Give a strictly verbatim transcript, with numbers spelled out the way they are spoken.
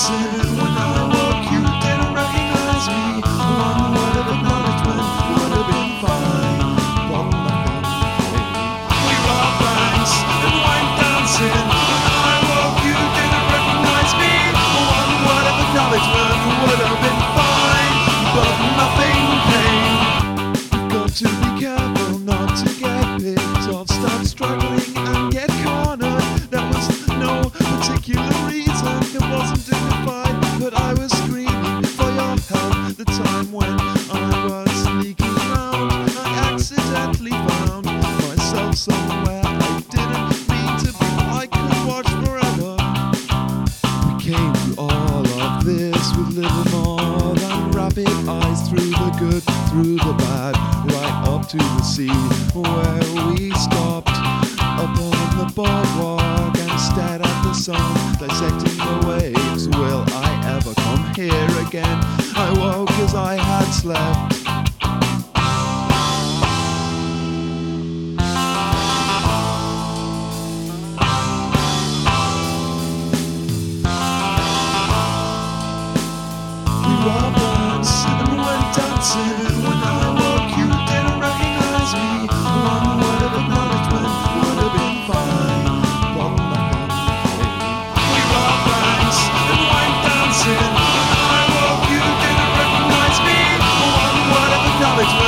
dancing. When I woke, you didn't recognize me. One word of acknowledgement would have been fine, but nothing came. We robbed banks and went dancing. When I woke, you didn't recognize me. One word of acknowledgement would have been fine, but nothing came. You've got to be careful not to get picked off. Stop struggling and get cornered. There was no particular reason, it wasn't dignified, but I was screaming for your help. The time when I was sneaking around, I accidentally found myself somewhere I didn't mean to be. I could watch forever. We came through all of this with little more than rapid eyes, through the good, through the bad, right up to the sea, where we stopped up on the boardwalk and stared at the sun, dissecting the waves. Will I ever come here again? I woke as I had slept. We robbed banks and went dancing. When I woke, you didn't recognize me. One word of acknowledgement would have been fine, but nothing came. We robbed banks and went dancing. When I woke, you didn't recognize me. One word of acknowledgement